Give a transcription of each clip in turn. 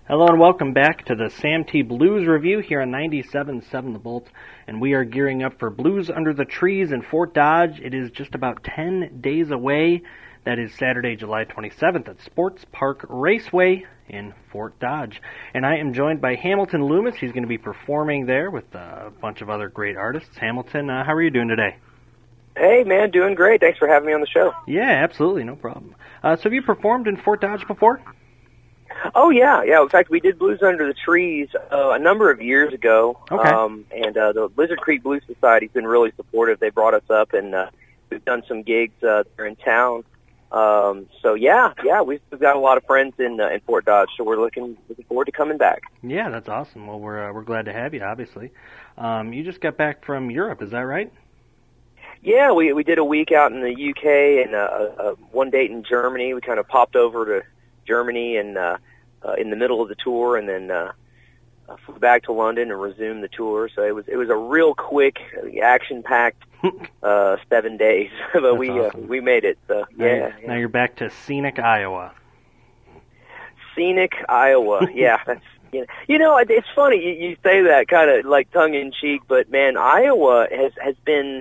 Hello and welcome back to the Sam T. Blues Review here on 97.7 The Bolt, and we are gearing up for Blues Under the Trees in Fort Dodge. It is just about 10 days away. That is Saturday, July 27th at Sports Park Raceway in Fort Dodge. And I am joined by Hamilton Loomis. He's going to be performing there with a bunch of other great artists. Hamilton, how are you doing today? Hey, man, doing great. Thanks for having me on the show. Yeah, absolutely, no problem. So have you performed in Fort Dodge before? Oh, yeah. In fact, we did Blues Under the Trees a number of years ago. Okay. And the Lizard Creek Blues Society's been really supportive. They brought us up, and we've done some gigs there in town. So yeah, we've got a lot of friends in Fort Dodge, so we're looking forward to coming back. Yeah, that's awesome. Well, we're glad to have you, obviously. You just got back from Europe, is that right? Yeah, we did a week out in the UK and one date in Germany. We kind of popped over to Germany and in the middle of the tour, and then flew back to London and resumed the tour. So it was a real quick, action-packed 7 days, but That's we awesome. we made it. So yeah. Now you're back to scenic Iowa. Scenic Iowa. Yeah, that's it's funny you say that kind of like tongue in cheek, but man, Iowa has been.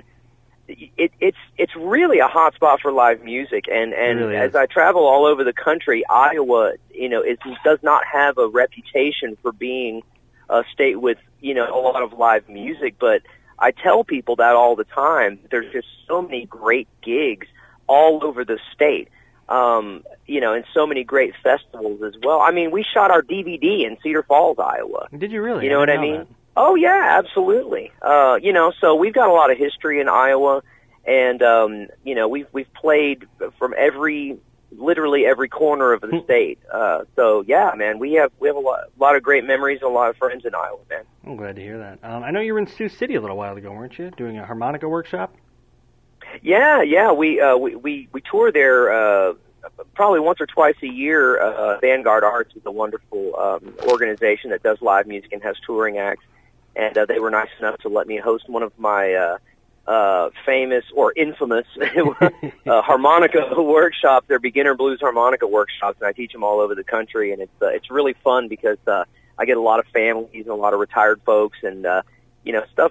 It's really a hot spot for live music, and really as is. I travel all over the country, Iowa, does not have a reputation for being a state with, a lot of live music, but I tell people that all the time. There's just so many great gigs all over the state, and so many great festivals as well. I mean, we shot our DVD in Cedar Falls, Iowa. Did you really? You know what I didn't mean? know that. Oh, yeah, absolutely. So we've got a lot of history in Iowa, and, we've played from literally every corner of the state. So, yeah, man, we have a lot of great memories and a lot of friends in Iowa, man. I'm glad to hear that. I know you were in Sioux City a little while ago, weren't you, doing a harmonica workshop? Yeah, we tour there probably once or twice a year. Vanguard Arts is a wonderful organization that does live music and has touring acts. And they were nice enough to let me host one of my famous or infamous harmonica workshops. They're beginner blues harmonica workshops, and I teach them all over the country. And it's really fun because I get a lot of families and a lot of retired folks, and stuff.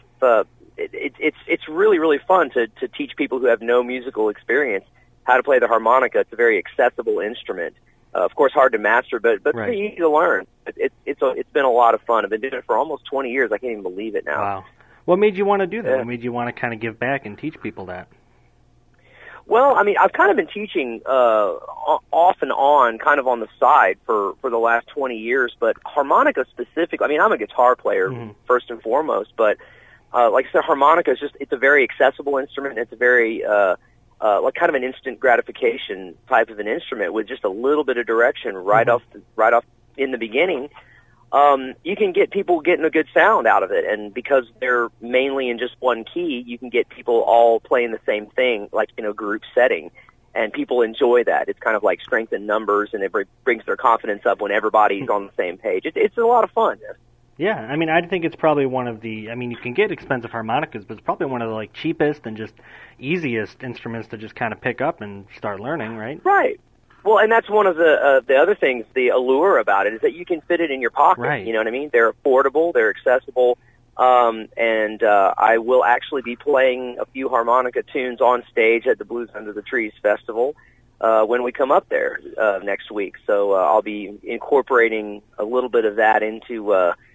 It's really, really fun to teach people who have no musical experience how to play the harmonica. It's a very accessible instrument. Of course, hard to master, but Right. pretty easy to learn. It's been a lot of fun. I've been doing it for almost 20 years. I can't even believe it now. Wow. What made you want to do that? Yeah. What made you want to kind of give back and teach people that? Well, I mean, I've kind of been teaching off and on, kind of on the side for the last 20 years, but harmonica specifically, I mean, I'm a guitar player first and foremost, but like I said, harmonica is it's a very accessible instrument. It's a very like kind of an instant gratification type of an instrument with just a little bit of direction right off in the beginning. You can get people getting a good sound out of it, and because they're mainly in just one key, you can get people all playing the same thing, like in a group setting, and people enjoy that. It's kind of like strength in numbers, and it brings their confidence up when everybody's on the same page. It's a lot of fun. Yeah, I mean, I think it's probably one of the, I mean, you can get expensive harmonicas, but it's probably one of the, cheapest and just easiest instruments to just kind of pick up and start learning, right? Right. Well, and that's one of the other things, the allure about it, is that you can fit it in your pocket. Right. You know what I mean? They're affordable, they're accessible, and I will actually be playing a few harmonica tunes on stage at the Blues Under the Trees Festival when we come up there next week. So I'll be incorporating a little bit of that into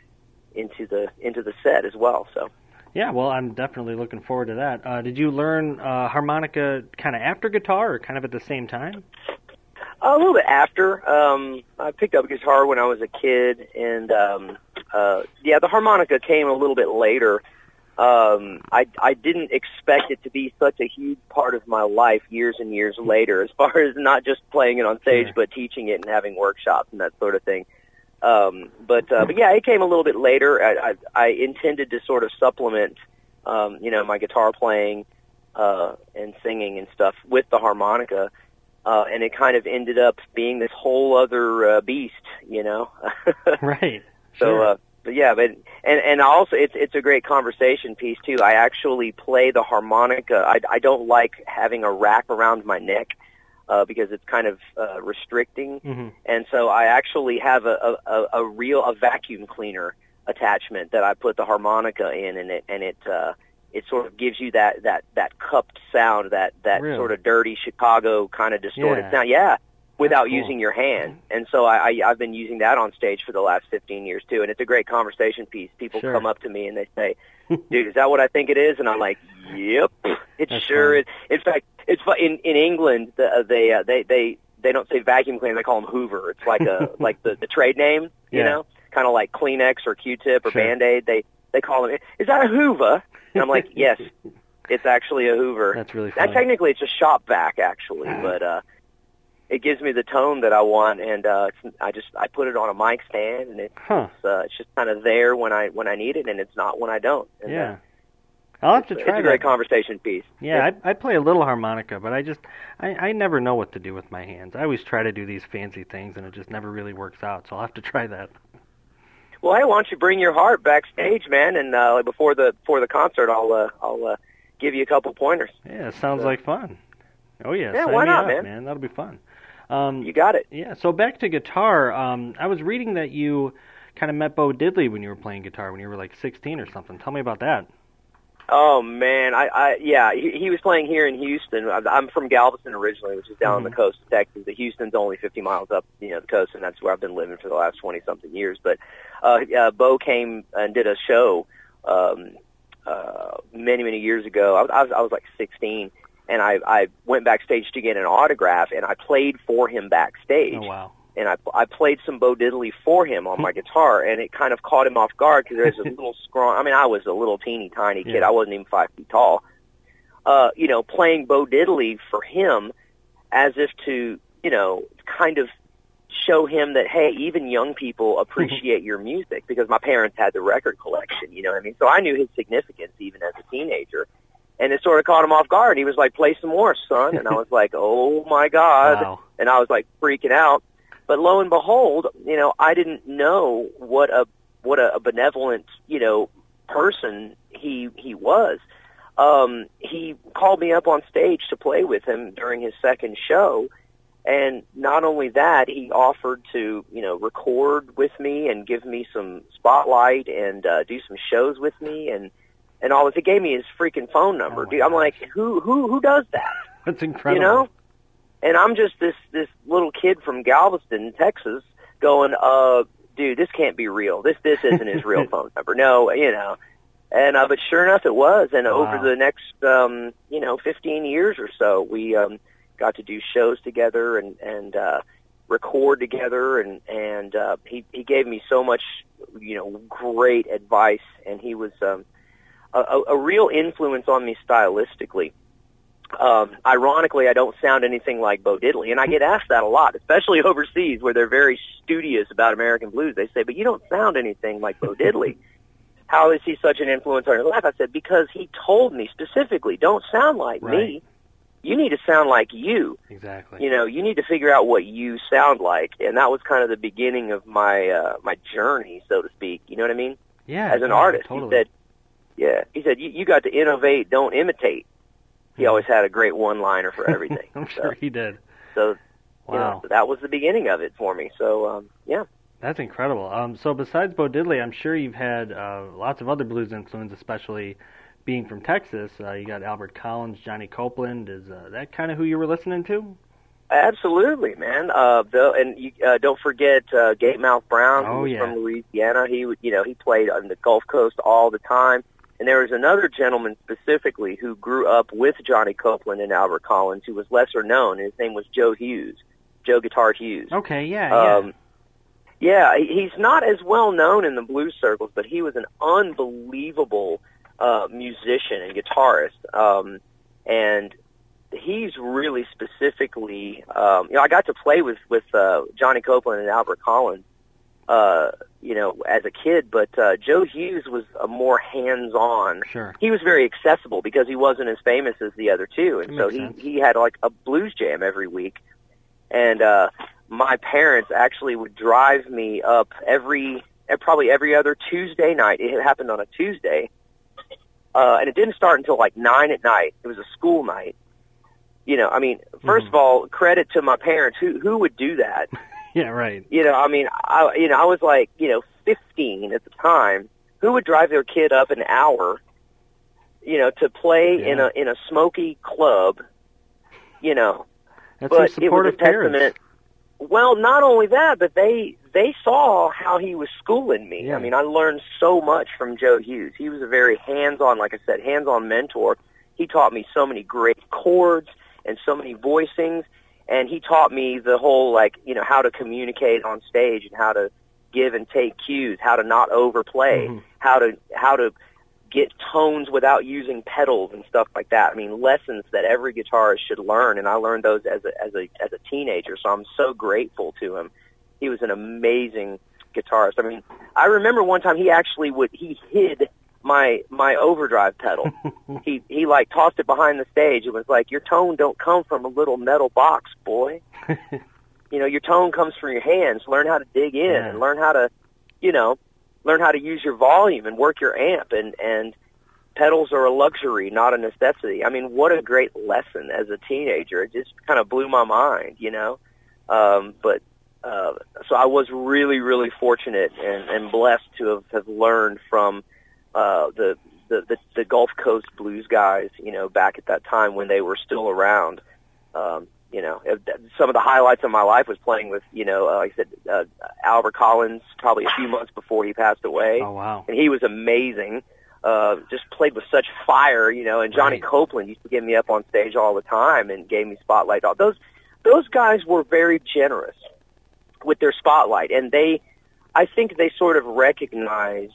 the set as well. So. Yeah, well, I'm definitely looking forward to that. Did you learn harmonica kind of after guitar or kind of at the same time? A little bit after. I picked up guitar when I was a kid, and the harmonica came a little bit later. I didn't expect it to be such a huge part of my life years and years later, as far as not just playing it on stage, but teaching it and having workshops and that sort of thing. But yeah, it came a little bit later. I intended to sort of supplement, my guitar playing and singing and stuff with the harmonica. And it kind of ended up being this whole other beast, Right. So, and also it's a great conversation piece too. I actually play the harmonica. I don't like having a wrap around my neck. because it's kind of restricting. And so I actually have a vacuum cleaner attachment that I put the harmonica in, and it sort of gives you that cupped sound, that really? Sort of dirty Chicago kind of distorted sound. Yeah. Without cool. using your hand. And so I've been using that on stage for the last 15 years too, and it's a great conversation piece. People come up to me and they say, dude, is that what I think it is? And I'm like, yep, it sure is. In fact, it's in England, they don't say vacuum cleaner, they call them Hoover. It's like like the trade name, you know, kind of like Kleenex or Q-tip or Band-Aid. They call them, is that a Hoover? And I'm like, yes, it's actually a Hoover. That's really funny. And technically it's a shop vac actually, but it gives me the tone that I want, and I put it on a mic stand, and it's just kind of there when I need it, and it's not when I don't. And, I'll have to try that. It's a great conversation piece. Yeah, I play a little harmonica, but I never know what to do with my hands. I always try to do these fancy things, and it just never really works out. So I'll have to try that. Well, hey, why don't you bring your heart backstage, man? And before the concert, I'll give you a couple pointers. Yeah, it sounds like fun. Oh yeah, yeah, why not, man? That'll be fun. You got it. Yeah, so back to guitar. I was reading that you kind of met Bo Diddley when you were playing guitar when you were like 16 or something. Tell me about that. Oh man, he was playing here in Houston. I'm from Galveston originally, which is down on the coast of Texas. But Houston's only 50 miles up, the coast, and that's where I've been living for the last 20-something years. But Bo came and did a show many years ago. I was like 16. And I went backstage to get an autograph, and I played for him backstage. Oh, wow. And I played some Bo Diddley for him on my guitar, and it kind of caught him off guard because there's a little scrawny. I mean, I was a little teeny tiny kid. I wasn't even 5 feet tall. Playing Bo Diddley for him as if to, kind of show him that, hey, even young people appreciate your music, because my parents had the record collection, you know what I mean? So I knew his significance even as a teenager. And it sort of caught him off guard. He was like, play some more, son. And I was like, oh, my God. Wow. And I was like freaking out. But lo and behold, I didn't know what a benevolent, person he was. He called me up on stage to play with him during his second show. And not only that, he offered to, record with me and give me some spotlight and do some shows with me and all this. He gave me his freaking phone number. Dude, I'm like, who does that? That's incredible. And I'm just this little kid from Galveston, Texas, going, dude, this can't be real. This isn't his real phone number. No, And but sure enough, it was. And over the next 15 years or so, we got to do shows together and record together, and he gave me so much great advice, and he was a real influence on me stylistically. Ironically, I don't sound anything like Bo Diddley, and I get asked that a lot, especially overseas where they're very studious about American blues. They say, but you don't sound anything like Bo Diddley. How is he such an influence on your life? I said, because he told me specifically, don't sound like me. You need to sound like you. Exactly. You need to figure out what you sound like, and that was kind of the beginning of my my journey, so to speak. You know what I mean? Yeah. As an artist, totally. He said, you got to innovate, don't imitate. He always had a great one-liner for everything. I'm sure he did. So, wow. So that was the beginning of it for me. So, yeah. That's incredible. So besides Bo Diddley, I'm sure you've had lots of other blues influence, especially being from Texas. You got Albert Collins, Johnny Copeland. Is that kind of who you were listening to? Absolutely, man. Don't forget Gatemouth Mouth Brown, who was from Louisiana. He played on the Gulf Coast all the time. And there was another gentleman specifically who grew up with Johnny Copeland and Albert Collins, who was lesser known. His name was Joe Guitar Hughes. Okay, yeah. Yeah, he's not as well known in the blues circles, but he was an unbelievable musician and guitarist. And he's really specifically, I got to play with Johnny Copeland and Albert Collins, as a kid, but Joe Hughes was a more hands-on. Sure. He was very accessible because he wasn't as famous as the other two, and so he had like a blues jam every week. And my parents actually would drive me up probably every other Tuesday night. It happened on a Tuesday, and it didn't start until like 9 at night. It was a school night. You know, I mean, first of all, credit to my parents. Who would do that? Yeah, right. You know, I mean, I was like, 15 at the time. Who would drive their kid up an hour, to play in a smoky club? That's but some it was a supportive testament. parents. Well, not only that, but they saw how he was schooling me. Yeah. I mean, I learned so much from Joe Hughes. He was a very hands-on, like I said, hands-on mentor. He taught me so many great chords and so many voicings, and he taught me the whole, how to communicate on stage and how to give and take cues, how to not overplay, how to get tones without using pedals and stuff like that. I mean, lessons that every guitarist should learn, and I learned those as a teenager, so I'm so grateful to him. He was an amazing guitarist. I mean, I remember one time he hid my overdrive pedal. he tossed it behind the stage. It was like, your tone don't come from a little metal box, boy. Your tone comes from your hands. Learn how to dig in and learn how to use your volume and work your amp, and pedals are a luxury, not a necessity. I mean, what a great lesson as a teenager. It just kind of blew my mind, so I was really, really fortunate and blessed to have learned from the Gulf Coast blues guys, back at that time when they were still around. Some of the highlights of my life was playing with, like I said, Albert Collins, probably a few months before he passed away. Oh, wow. And he was amazing. Just played with such fire, and Johnny Copeland used to get me up on stage all the time and gave me spotlight. Those guys were very generous with their spotlight, and I think they sort of recognized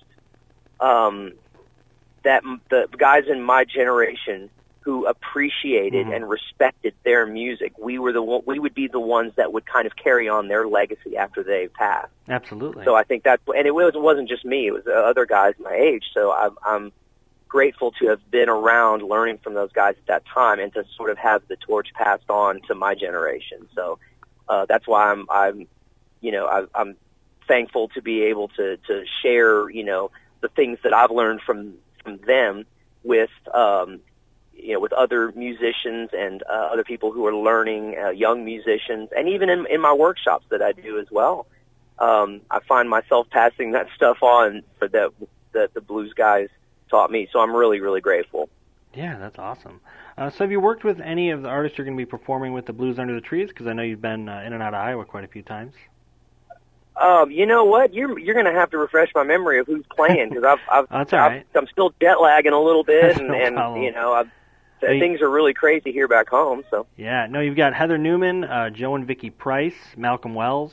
that the guys in my generation who appreciated and respected their music, we would be the ones that would kind of carry on their legacy after they passed. Absolutely. So I think and it wasn't just me; it was other guys my age. So I'm grateful to have been around, learning from those guys at that time, and to sort of have the torch passed on to my generation. So that's why I'm thankful to be able to share, the things that I've learned from them with with other musicians and other people who are learning, young musicians, and even in my workshops that I do as well. I find myself passing that stuff on for that the blues guys taught me, so I'm really, really grateful. Yeah, that's awesome. So have you worked with any of the artists you're going to be performing with the Blues Under the Trees? Because I know you've been in and out of Iowa quite a few times. You know what? You're going to have to refresh my memory of who's playing, because That's all right. I'm still jet lagging a little bit, No and problem. things are really crazy here back home. So yeah, no, you've got Heather Newman, Joe and Vicky Price, Malcolm Wells.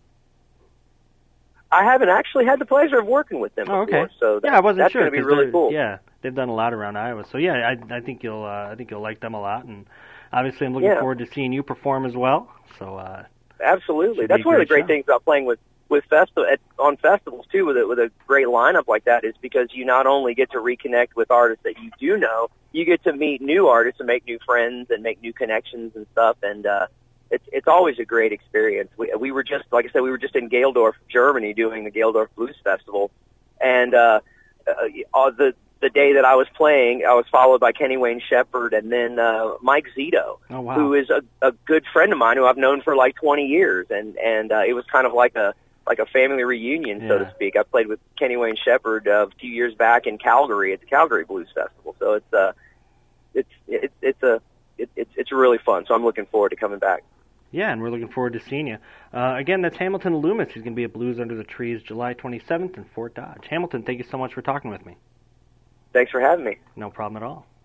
I haven't actually had the pleasure of working with them before, so I wasn't that's sure. going to be really cool. Yeah, they've done a lot around Iowa, so yeah, I think you'll like them a lot, and obviously I'm looking forward to seeing you perform as well. So absolutely, that's one of the great things about playing on festivals too, with a great lineup like that, is because you not only get to reconnect with artists that you do know, you get to meet new artists and make new friends and make new connections and stuff, and it's always a great experience. We were just, like I said, we were just in Geldorf, Germany, doing the Geldorf Blues Festival, and the day that I was playing, I was followed by Kenny Wayne Shepherd and then Mike Zito, who is a good friend of mine who I've known for like 20 years, and it was kind of like a family reunion, so to speak. I played with Kenny Wayne Shepherd a few years back in Calgary at the Calgary Blues Festival, so it's really fun. So I'm looking forward to coming back. Yeah, and we're looking forward to seeing you. Again, that's Hamilton Loomis. He's going to be at Blues Under the Trees July 27th in Fort Dodge. Hamilton, thank you so much for talking with me. Thanks for having me. No problem at all.